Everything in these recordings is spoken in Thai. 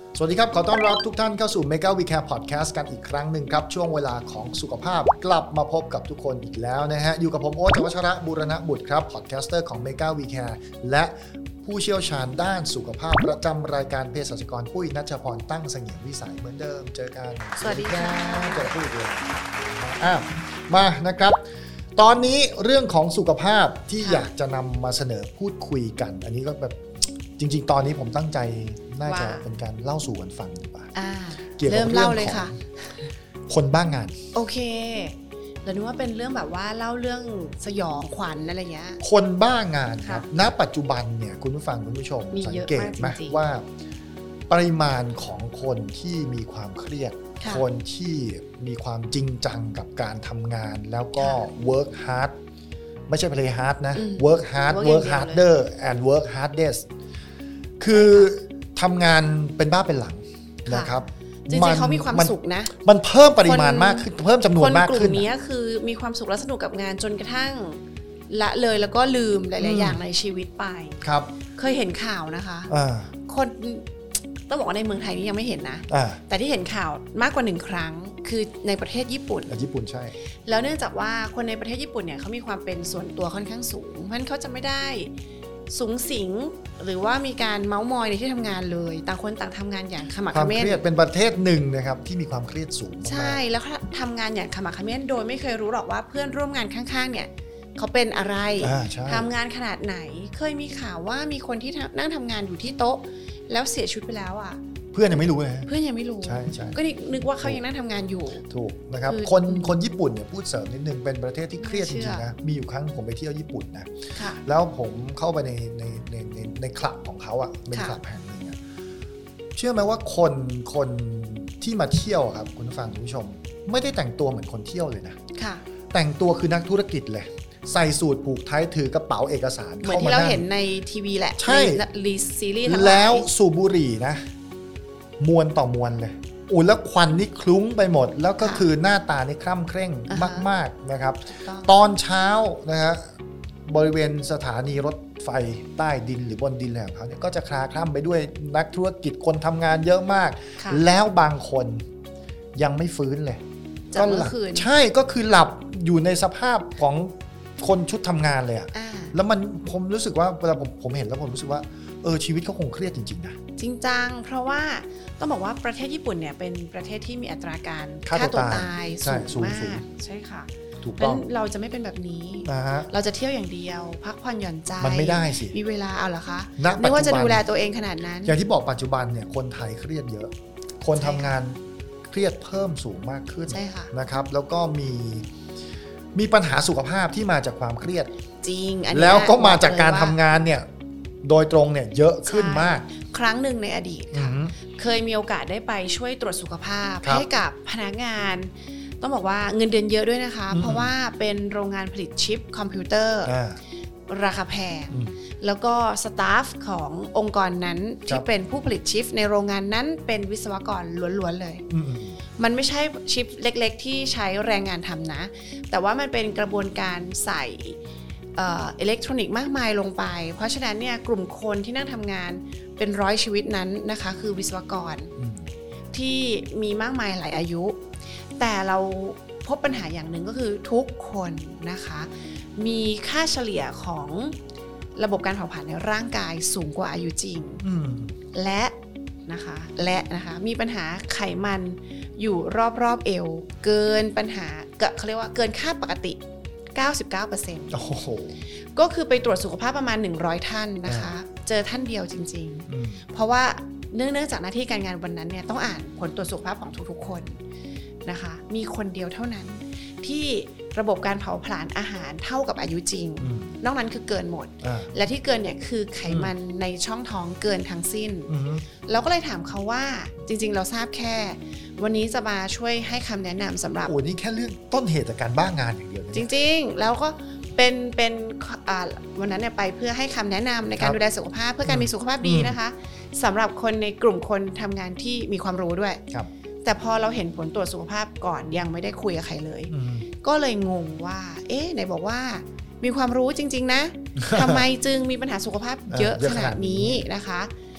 สวัสดีครับขอต้อนรับทุกท่านเข้าสู่ Mega We Care Podcast กันอีกครั้งหนึ่งครับช่วงเวลาของสุขภาพกลับมาพบกับทุกคนอีกแล้วนะฮะอยู่กับผมโอ๊ต วัชระบูรณบุตรครับพอดแคสเตอร์ของ Mega We Care และผู้เชี่ยวชาญด้านสุขภาพประจำรายการเภสัชกรปุ้ยณัชพรตั้งเสงี่ยมวิสัยเหมือนเดิมเจอกันสวัสดีค่ะเจอปุ้ยด้วยมานะครับตอนนี้เรื่องของสุขภาพที่อยากจะนำมาเสนอพูดคุยกันอันนี้ก็แบบจริงๆตอนนี้ผมตั้งใจน่าจะเป็นการเล่าสู่กันฟังดีกว่าเกี่ยวกับเรื่องของคนบ้างงานโอเคเราคิดว่าเป็นเรื่องแบบว่าเล่าเรื่องสยองขวัญอะไรเงี้ยคนบ้างงานครับณปัจจุบันเนี่ยคุณผู้ฟังคุณผู้ชมสังเกตไหมว่าปริมาณของคนที่มีความเครียดคนที่มีความจริงจังกับการทำงานแล้วก็ work hard ไม่ใช่ play hard นะ work hard work harder and work hardest คือทำงานเป็นบ้าเป็นหลังนะครับจริงๆเขามีความสุขนะมันเพิ่มปริมาณมากขึ้นเพิ่มจำนวนมากขึ้นคนกลุ่มนี้คือมีความสุขและสนุกกับงานจนกระทั่งละเลยแล้วก็ลืมหลายๆอย่างในชีวิตไปครับเคยเห็นข่าวนะคะคนต้องบอกว่าในเมืองไทยนี่ยังไม่เห็นนะแต่ที่เห็นข่าวมากกว่า1ครั้งคือในประเทศญี่ปุ่นใช่แล้วเนื่องจากว่าคนในประเทศญี่ปุ่นเนี่ยเขามีความเป็นส่วนตัวค่อนข้างสูงเพราะฉะนั้นเขาจะไม่ได้สูงสิงหรือว่ามีการเม้ามอยในที่ทำงานเลยต่างคนต่างทำงานอย่างขมักเขม้นความเครียดเป็นประเทศหนึ่งนะครับที่มีความเครียดสูงใช่แล้วทำงานอย่างขมักเขม้นโดยไม่เคยรู้หรอกว่าเพื่อนร่วมงานข้างๆเนี่ยเขาเป็นอะไรทำงานขนาดไหนเคยมีข่าวว่ามีคนที่นั่งทำงานอยู่ที่โต๊ะแล้วเสียชีวิตไปแล้วอ่ะเพื่อนยังไม่รู้เลยเพื่อนยังไม่รู้ใช่ก็นึกว่าเขายังนั่งทำงานอยู่ถูกนะครับคนญี่ปุ่นเนี่ยพูดเสริมนิดนึงเป็นประเทศที่เครียดจริงๆนะมีอยู่ครั้งผมไปเที่ยวญี่ปุ่นนะแล้วผมเข้าไปในคลับของเขาอ่ะเป็นคลับแห่งนึงอ่ะเชื่อไหมว่าคนที่มาเที่ยวครับคุณผู้ฟังคุณผู้ชมไม่ได้แต่งตัวเหมือนคนเที่ยวเลยนะแต่งตัวคือนักธุรกิจเลยใส่สูทผูกไทยถือกระเป๋าเอกสารเหมือนที่เราเห็นในทีวีแหละใช่ซีรีส์ทั้งหลายแล้วสูบบุหรี่นะมวนต่อมวนเลยแล้วควันนี่คลุ้งไปหมดแล้วก็คือหน้าตานี่คร่ำเคร่งมากๆนะครับตอนเช้านะฮะบริเวณสถานีรถไฟใต้ดินหรือบนดินอะไรของเขาเนี่ยก็จะคลาคล่ำไปด้วยนักธุรกิจคนทำงานเยอะมากแล้วบางคนยังไม่ฟื้นเลยก็หลับใช่ก็คือหลับอยู่ในสภาพของคนชุดทำงานเลยอ่ะแล้วผมรู้สึกว่าเวลาผมเห็นแล้วผมรู้สึกว่าชีวิตเขาคงเครียดจริงๆนะจริงจังเพราะว่าต้องบอกว่าประเทศญี่ปุ่นเนี่ยเป็นประเทศที่มีอัตราการฆ่าตัวตายสูงมากใช่ค่ะถูกต้องเราจะไม่เป็นแบบนี้เราจะเที่ยวอย่างเดียวพักผ่อนหย่อนใจมันไม่ได้สิมีเวลาเอาเหรอคะไม่ว่าจะดูแลตัวเองขนาดนั้นอย่างที่บอกปัจจุบันเนี่ยคนไทยเครียดเยอะคนทำงานเครียดเพิ่มสูงมากขึ้นนะครับแล้วก็มีปัญหาสุขภาพที่มาจากความเครียดจริงแล้วก็มาจากการทำงานเนี่ยโดยตรงเนี่ยยอะขึ้นมากครั้งหนึ่งในอดีตค่ะเคยมีโอกาสได้ไปช่วยตรวจสุขภาพให้กับพนักงานต้องบอกว่าเงินเดือนเยอะด้วยนะคะเพราะว่าเป็นโรงงานผลิตชิปคอมพิวเตอร์ราคาแพงแล้วก็สตาฟขององค์กรนั้นที่เป็นผู้ผลิตชิปในโรงงานนั้นเป็นวิศวกรล้วนๆเลยมันไม่ใช่ชิปเล็กๆที่ใช้แรงงานทำนะแต่ว่ามันเป็นกระบวนการใส่อิเล็กทรอนิกส์มากมายลงไปเพราะฉะนั้นเนี่ยกลุ่มคนที่นั่งทำงานเป็นร้อยชีวิตนั้นนะคะคือวิศวกรที่มีมากมายหลายอายุแต่เราพบปัญหาอย่างหนึ่งก็คือทุกคนนะคะมีค่าเฉลี่ยของระบบการเผาผลาญในร่างกายสูงกว่าอายุจริงและนะคะมีปัญหาไขมันอยู่รอบๆเอวเกินปัญหาเขาเรียกว่าเกินค่าปกติ99% โอ้โหก็คือไปตรวจสุขภาพประมาณ100ท่านนะคะเจอท่านเดียวจริงๆเพราะว่าเนื่องจากหน้าที่การงานวันนั้นเนี่ยต้องอ่านผลตรวจสุขภาพของทุกๆคนนะคะมีคนเดียวเท่านั้นที่ระบบการเผาผลาญอาหารเท่ากับอายุจริงนอกนั้นคือเกินหมดและที่เกินเนี่ยคือไขมันในช่องท้องเกินทั้งสิ้นเราก็เลยถามเขาว่าจริงๆเราทราบแค่วันนี้จะมาช่วยให้คำแนะนำสำหรับนี่แค่เรื่องต้นเหตุจากการบ้างานอย่างเดียวจริงๆแล้วก็เป็นวันนั้นเนี่ยไปเพื่อให้คำแนะนำในการดูแลสุขภาพเพื่อการมีสุขภาพดีนะคะสำหรับคนในกลุ่มคนทำงานที่มีความรู้ด้วยแต่พอเราเห็นผลตรวจสุขภาพก่อนยังไม่ได้คุยกับใครเลยก็เลยงงว่าไหนบอกว่ามีความรู้จริงๆนะทำไมจึงมีปัญหาสุขภาพเยอะขนาดนี้นะคะ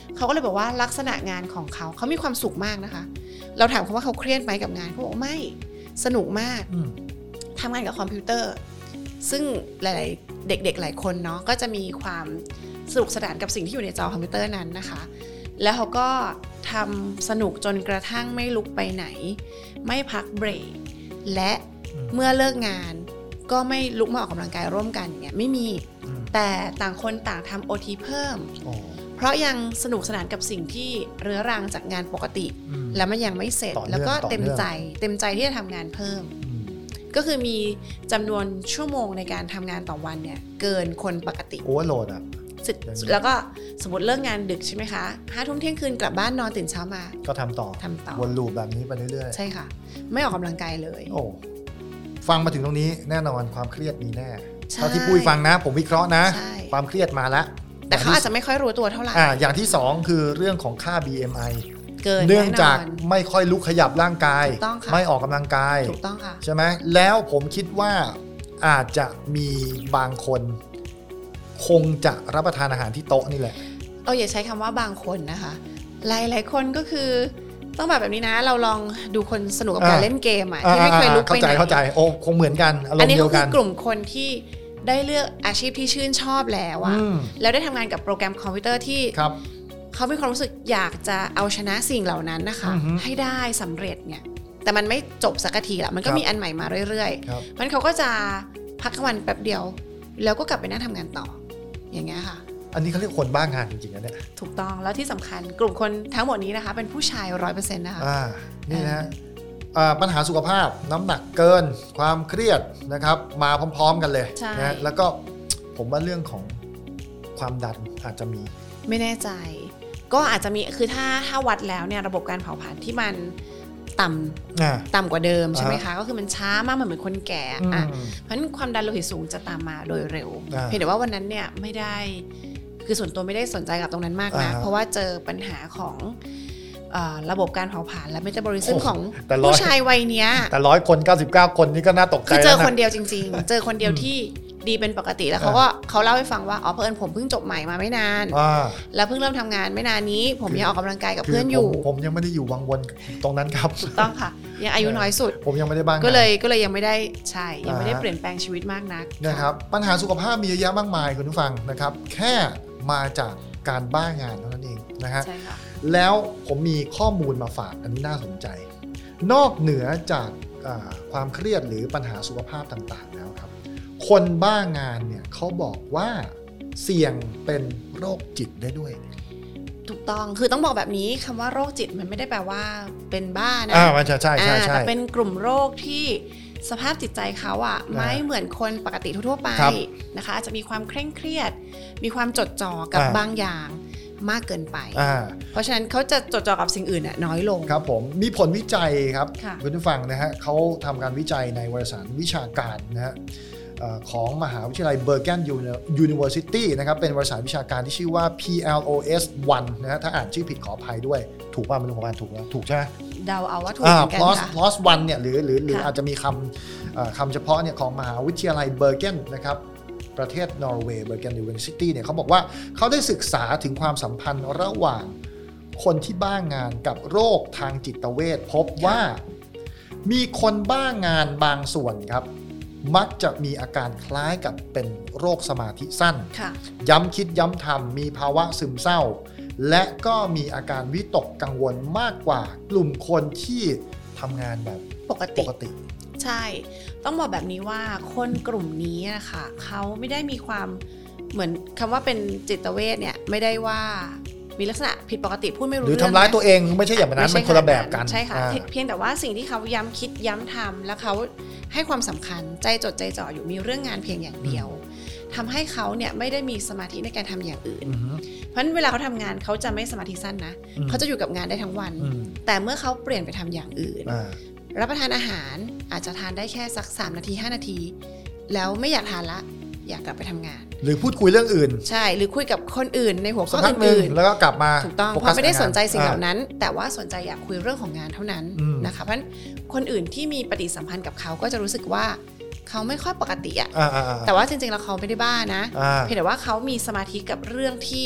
เขาก็เลยบอกว่าลักษณะงานของเขามีความสุขมากนะคะเราถามเขาว่าเขาเครียดไหมกับงานเขาบอกไม่สนุกมากทำงานกับคอมพิวเตอร์ซึ่งหลายๆเด็กๆหลายคนเนาะก็จะมีความสนุกสนานกับสิ่งที่อยู่ในจอคอมพิวเตอร์นั้นนะคะแล้วเขาก็ทำสนุกจนกระทั่งไม่ลุกไปไหนไม่พักเบรกและเมื่อเลิกงานก็ไม่ลุกมาออกกำลังกายร่วมกันเนี่ยไม่มีแต่ต่างคนต่างทำ OT เพิ่มเพราะยังสนุกสนานกับสิ่งที่เรื้อรังจากงานปกติแล้วมันยังไม่เสร็จแล้วก็เต็มใจที่จะทำงานเพิ่มก็คือมีจำนวนชั่วโมงในการทำงานต่อวันเนี่ยเกินคนปกติโอเวอร์โหลดอ่ะแล้วก็สมมติเลิกงานดึกใช่ไหมคะ5 ทุ่มเที่ยงคืนกลับบ้านนอนตื่นเช้ามาก็ทำต่อวนลูปแบบนี้ไปเรื่อยๆใช่ค่ะไม่ออกกำลังกายเลยโอ้ฟังมาถึงตรงนี้แน่นอนความเครียดมีแน่เท่าที่ปุ้ยฟังนะผมวิเคราะห์นะความเครียดมาแล้วแต่เขาอาจจะไม่ค่อยรู้ตัวเท่าไหร่อย่างที่2คือเรื่องของค่า BMI เนื่องจากไม่ค่อยลุกขยับร่างกายไม่ออกกำลังกายถูกต้องค่ะใช่ไหมแล้วผมคิดว่าอาจจะมีบางคนคงจะรับประทานอาหารที่โต๊ะนี่แหละอย่าใช้คำว่าบางคนนะคะหลายคนก็คือต้องแบบนี้นะเราลองดูคนสนุกกับการเล่นเกมที่ไม่เคยลุกไปไหนเข้าใจโอ้คงเหมือนกันอารมณ์เดียวกันอันนี้คือกลุ่มคนที่ได้เลือกอาชีพที่ชื่นชอบแล้วแล้วได้ทำงานกับโปรแกรมคอมพิวเตอร์ที่เขามีความรู้สึกอยากจะเอาชนะสิ่งเหล่านั้นนะคะให้ได้สำเร็จเนี่ยแต่มันไม่จบสักทีละมันก็มีอันใหม่มาเรื่อยๆมันเขาก็จะพักวันแป๊บเดียวแล้วก็กลับไปนั่งทำงานต่ออย่างเงี้ยค่ะอันนี้เขาเรียกคนบ้างานจริงๆนะเนี่ยถูกต้องแล้วที่สำคัญกลุ่มคนทั้งหมดนี้นะคะเป็นผู้ชาย 100% นะคะนี่นะปัญหาสุขภาพน้ำหนักเกินความเครียดนะครับมาพร้อมๆกันเลยนะแล้วก็ผมว่าเรื่องของความดันอาจจะมีไม่แน่ใจก็อาจจะมีคือถ้าวัดแล้วเนี่ยระบบการเผาผลาญที่มันต่ำกว่าเดิมใช่ไหมคะก็คือมันช้ามากเหมือนคนแก่เพราะฉะนั้นความดันโลหิตสูงจะตามมาโดยเร็วเพียงแต่ว่าวันนั้นเนี่ยไม่ได้คือส่วนตัวไม่ได้สนใจกับตรงนั้นมากนะเพราะว่าเจอปัญหาของระบบการเผาผลาญและเมตาบอลิซึมของผู้ชายวัยเนี้ยแต่100 คน99 คนนี่ก็น่าตกใจคือเจอคนเดียวจริงๆเจอคนเดียวที่ดีเป็นปกติแล้วเขาเล่าให้ฟังว่าเผอิญผมเพิ่งจบใหม่มาไม่นานแล้วเพิ่งเริ่มทำงานไม่นานนี้ผมยังออกกำลังกายกับเพื่อนอยู่ผมยังไม่ได้อยู่วังวนตรงนั้นครับถูกต้องค่ะยังอายุน้อยสุดผมยังไม่ได้บ้างก็เลยยังไม่ได้ใช่ยังไม่ได้เปลี่ยนแปลงชีวิตมากนักนะครับปัญหาสุขภาพมีเยอะแยะมากมายคุณผู้ฟังนะครับแค่มาจากการบ้างานเท่านั้นเองนะฮะแล้วผมมีข้อมูลมาฝากอันนี้น่าสนใจนอกเหนือจากความเครียดหรือปัญหาสุขภาพต่างๆแล้วครับคนบ้างานเนี่ยเขาบอกว่าเสี่ยงเป็นโรคจิตได้ด้วยถูกต้องคือต้องบอกแบบนี้คำว่าโรคจิตมันไม่ได้แปลว่าเป็นบ้านะใช่แต่เป็นกลุ่มโรคที่สภาพจิตใจเขาไม่เหมือนคนปกติทั่วไปนะคะอาจจะมีความเคร่งเครียดมีความจดจ่อกับบางอย่างมากเกินไปเพราะฉะนั้นเขาจะจดจ่อกับสิ่งอื่นน้อยลงครับผมมีผลวิจัยครับคุณผู้ฟังนะฮะเขาทำการวิจัยในวารสารวิชาการนะฮะของมหาวิทยาลัยเบอร์เกนยูนิเวอร์ซิตี้นะครับเป็นวารสารวิชาการที่ชื่อว่า PLOS 1นะฮะถ้าอ่านชื่อผิดขออภัยด้วยถูกป่ะไม่รู้ผมอ่านถูกแล้วถูกใช่ไหมเดาเอาว่าถูกเหมือนกันค่ะ PLOS 1เนี่ยหรืออาจจะมีคำเฉพาะเนี่ยของมหาวิทยาลัยเบอร์เกนนะครับประเทศนอร์เวย์เบอร์เกนยูนิเวอร์ซิตี้เนี่ยเขาบอกว่าเขาได้ศึกษาถึงความสัมพันธ์ระหว่างคนที่บ้างานกับโรคทางจิตเวชพบว่ามีคนบ้างานบางส่วนครับมักจะมีอาการคล้ายกับเป็นโรคสมาธิสั้นย้ำคิดย้ำทำมีภาวะซึมเศร้าและก็มีอาการวิตกกังวลมากกว่ากลุ่มคนที่ทำงานแบบปกติใช่ต้องบอกแบบนี้ว่าคนกลุ่มนี้นะคะเขาไม่ได้มีความเหมือนคำว่าเป็นจิตเวชเนี่ยไม่ได้ว่ามีลักษณะผิดปกติพูดไม่รู้เรื่องหรือทำร้ายตัวเองไม่ใช่อย่างนั้นมันคนละแบบกันใช่ค่ะเพียงแต่ว่าสิ่งที่เขาย้ำคิดย้ำทำแล้วเขาให้ความสำคัญใจจดใจจ่ออยู่มีเรื่องงานเพียงอย่างเดียวทำให้เขาเนี่ยไม่ได้มีสมาธิในการทำอย่างอื่นเพราะฉะนั้นเวลาเขาทำงานเขาจะไม่สมาธิสั้นนะเขาจะอยู่กับงานได้ทั้งวันแต่เมื่อเขาเปลี่ยนไปทำอย่างอื่นรับประทานอาหารอาจจะทานได้แค่สัก3 นาที5 นาทีแล้วไม่อยากทานละอยากกลับไปทำงานหรือพูดคุยเรื่องอื่นใช่หรือคุยกับคนอื่นในหัวข้ออื่นแล้วก็กลับมาถูกต้องเพราะไม่ได้สนใจสิ่งเหล่านั้นแต่ว่าสนใจอยากคุยเรื่องของงานเท่านั้นนะคะเพราะฉะนั้นคนอื่นที่มีปฏิสัมพันธ์กับเขาก็จะรู้สึกว่าเขาไม่ค่อยปกติแต่ว่าจริงๆแล้วเขาไม่ได้บ้านะเพียงแต่ว่าเขามีสมาธิกับเรื่องที่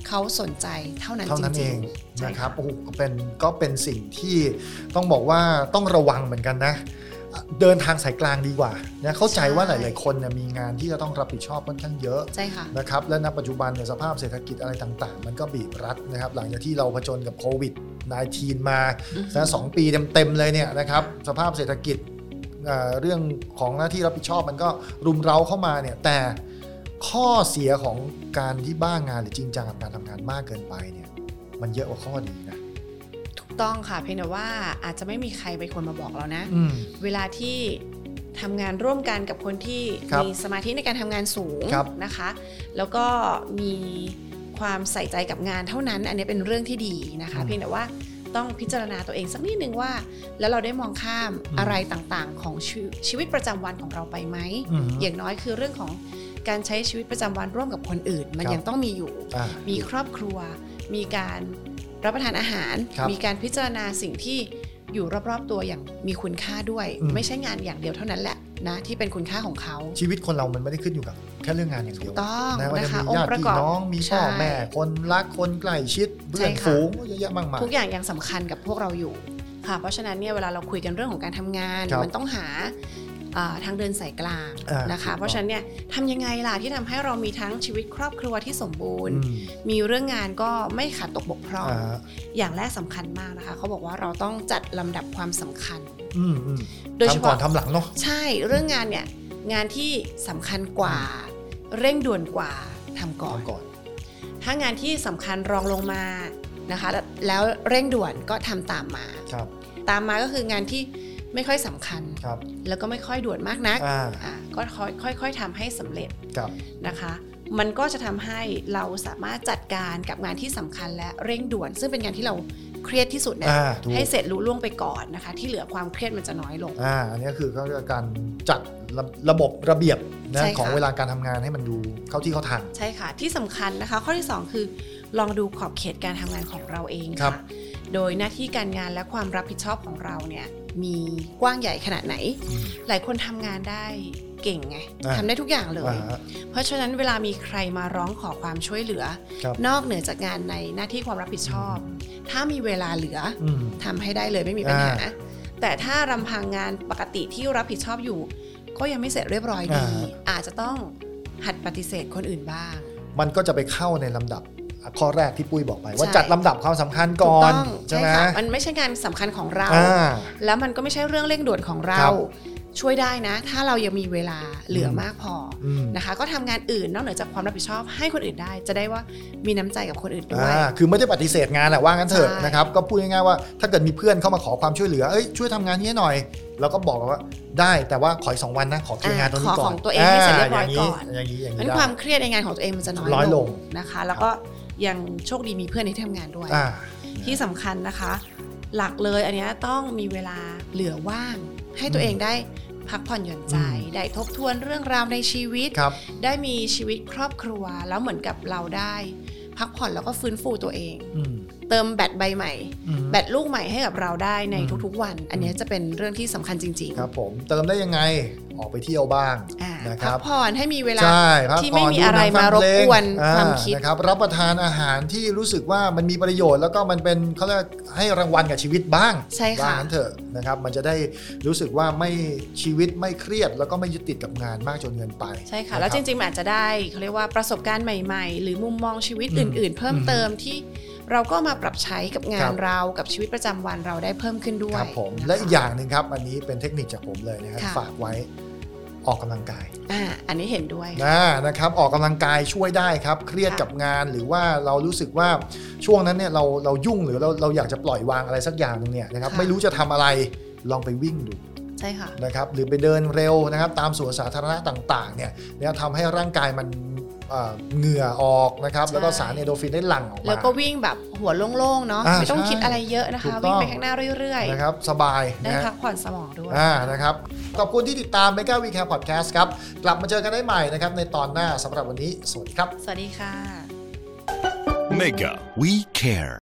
เขาสนใจเท่านั้นเองนะครับโอ้โหก็เป็นสิ่งที่ต้องบอกว่าต้องระวังเหมือนกันนะเดินทางสายกลางดีกว่านะเข้าใจว่าหลายๆคนเนี่ยมีงานที่จะต้องรับผิดชอบค่อนข้างเยอะนะครับและณปัจจุบันเนี่ยสภาพเศรษฐกิจอะไรต่างๆมันก็บีบรัดนะครับหลังจากที่เราผจญกับโควิด -19 มา2 ปีเต็มๆเลยเนี่ยนะครับสภาพเศรษฐกิจเรื่องของหน้าที่รับผิดชอบมันก็รุมเร้าเข้ามาเนี่ยแต่ข้อเสียของการที่บ้างานหรือจริงจังกับการทำงานมากเกินไปเนี่ยมันเยอะกว่าข้อดีนะต้องค่ะเพียงแต่ว่าอาจจะไม่มีใครเป็นคนมาบอกเรานะเวลาที่ทำงานร่วมกันกับคนที่มีสมาธิในการทำงานสูงนะคะแล้วก็มีความใส่ใจกับงานเท่านั้นอันนี้เป็นเรื่องที่ดีนะคะเพียงแต่ว่าต้องพิจารณาตัวเองสักนิดนึงว่าแล้วเราได้มองข้ามอะไรต่างๆของชีวิตประจำวันของเราไปไหมอย่างน้อยคือเรื่องของการใช้ชีวิตประจำวันร่วมกับคนอื่นมันยังต้องมีอยู่มีครอบครัวมีการรับประทานอาหารมีการพิจารณาสิ่งที่อยู่รอบๆตัวอย่างมีคุณค่าด้วยไม่ใช่งานอย่างเดียวเท่านั้นแหละนะที่เป็นคุณค่าของเขาชีวิตคนเรามันไม่ได้ขึ้นอยู่กับแค่เรื่องงานอย่างเดียวต้องนะว่าจะมีญาติพี่น้องมีพ่อแม่คนรักคนใกล้ชิดเพื่อนฝูงเยอะแยะมากมายทุกอย่างยังสำคัญกับพวกเราอยู่ค่ะเพราะฉะนั้นเนี่ยเวลาเราคุยกันเรื่องของการทำงานมันต้องหาทางเดินสายกลางนะคะเพราะฉะนั้นเนี่ยทำยังไงล่ะที่ทำให้เรามีทั้งชีวิตครอบครัวที่สมบูรณ์มีเรื่องงานก็ไม่ขาดตกบกพร่องอย่างแรกสำคัญมากนะคะเขาบอกว่าเราต้องจัดลำดับความสำคัญโดยเฉพาะทำก่อนทำหลังเนาะใช่เรื่องงานเนี่ยงานที่สำคัญกว่าเร่งด่วนกว่าทำก่อนถ้างานที่สำคัญรองลงมานะคะแล้วเร่งด่วนก็ทำตามมาตามมาก็คืองานที่ไม่ค่อยสำคัญแล้วก็ไม่ค่อยด่วนมากนักก็ค่อยๆทำให้สำเร็จนะคะมันก็จะทำให้เราสามารถจัดการกับงานที่สำคัญและเร่งด่วนซึ่งเป็นงานที่เราเครียดที่สุดเนี่ยให้เสร็จลุล่วงไปก่อนนะคะที่เหลือความเครียดมันจะน้อยลงอันนี้คือการจัดระบบระเบียบนะของเวลาการทำงานให้มันดูเข้าที่เข้าทางใช่ค่ะที่สำคัญนะคะข้อที่2คือลองดูขอบเขตการทำงานของเราเองค่ะโดยหน้าที่การงานและความรับผิดชอบของเราเนี่ยมีกว้างใหญ่ขนาดไหนหลายคนทำงานได้เก่งไงทำได้ทุกอย่างเลยเพราะฉะนั้นเวลามีใครมาร้องขอความช่วยเหลือนอกเหนือจากงานในหน้าที่ความรับผิดชอบถ้ามีเวลาเหลือทำให้ได้เลยไม่มีปัญหาแต่ถ้ารำพังงานปกติที่รับผิดชอบอยู่ก็ยังไม่เสร็จเรียบร้อยดีอาจจะต้องหัดปฏิเสธคนอื่นบ้างมันก็จะไปเข้าในลำดับข้อแรกที่ปุ้ยบอกไปว่าจัดลำดับความสำคัญก่อนใช่ไหมมันไม่ใช่งานสำคัญของเราแล้วมันก็ไม่ใช่เรื่องเร่งด่วนของเราช่วยได้นะถ้าเรายังมีเวลาเหลือมากพอนะคะก็ทำงานอื่นนอกเหนือจากความรับผิดชอบให้คนอื่นได้จะได้ว่ามีน้ำใจกับคนอื่นด้วยคือไม่ได้ปฏิเสธงานแหละว่างั้นเถอะนะครับก็พูดง่ายๆว่าถ้าเกิดมีเพื่อนเข้ามาขอความช่วยเหลือช่วยทำงานนี้หน่อยเราก็บอกว่าได้แต่ว่าขออีก2 วันนะขอเคลียร์งานตรงนี้ก่อนขอของตัวเองให้เสร็จเรียบร้อยก่อนอย่างนี้งั้นความเครียดในงานของตัวเองมันจะน้อยลงนะคะแล้วก็ยังโชคดีมีเพื่อนที่ทำงานด้วยที่สำคัญนะคะหลักเลยอันนี้ต้องมีเวลาเหลือว่างให้ตัวเองได้พักผ่อนหย่อนใจได้ทบทวนเรื่องราวในชีวิตได้มีชีวิตครอบครัวแล้วเหมือนกับเราได้พักผ่อนแล้วก็ฟื้นฟูตัวเองเติมแบตใบใหม่แบตลูกใหม่ให้กับเราได้ในทุกๆวันอันนี้จะเป็นเรื่องที่สำคัญจริงๆครับผมเติมได้ยังไงออกไปเที่ยวบ้างนะครับพักผ่อนให้มีเวลาที่ไม่มีอะไรมารบกวนความคิดนะครับรับประทานอาหารที่รู้สึกว่ามันมีประโยชน์แล้วก็มันเป็นเขาเรียกให้รางวัลกับชีวิตบ้างว่างั้นเถอะนะครับมันจะได้รู้สึกว่าไม่ชีวิตไม่เครียดแล้วก็ไม่ยึดติดกับงานมากจนเกินไปใช่ค่ะแล้วจริงๆอาจจะได้เขาเรียกว่าประสบการณ์ใหม่ๆหรือมุมมองชีวิตอื่นๆเพิ่มเติมที่เราก็มาปรับใช้กับงานเรากับชีวิตประจำวันเราได้เพิ่มขึ้นด้วยครับผมและอีกอย่างนึงครับอันนี้เป็นเทคนิคจากผมเลยนะครับฝากไว้ออกกำลังกายอันนี้เห็นด้วยนะครับออกกำลังกายช่วยได้ครับเครียดกับงานหรือว่าเรารู้สึกว่าช่วงนั้นเนี่ยเรายุ่งหรือเราอยากจะปล่อยวางอะไรสักอย่างนึงเนี่ยนะครับไม่รู้จะทำอะไรลองไปวิ่งดูใช่ค่ะนะครับหรือไปเดินเร็วนะครับตามสวนสาธารณะต่างๆเนี่ยทำให้ร่างกายมันเหงื่อออกนะครับแล้วก็สารเอนโดรฟินได้หลั่งออกมาแล้วก็วิ่งแบบหัวโล่งๆเนาะไม่ต้องคิดอะไรเยอะนะคะวิ่งไปข้างหน้าเรื่อยๆนะครับสบายได้พักผ่อนสมองด้วยนะครับขอบคุณที่ติดตาม Mega We Care Podcast ครับกลับมาเจอกันได้ใหม่นะครับในตอนหน้าสำหรับวันนี้สวัสดีครับสวัสดีค่ะ Mega We Care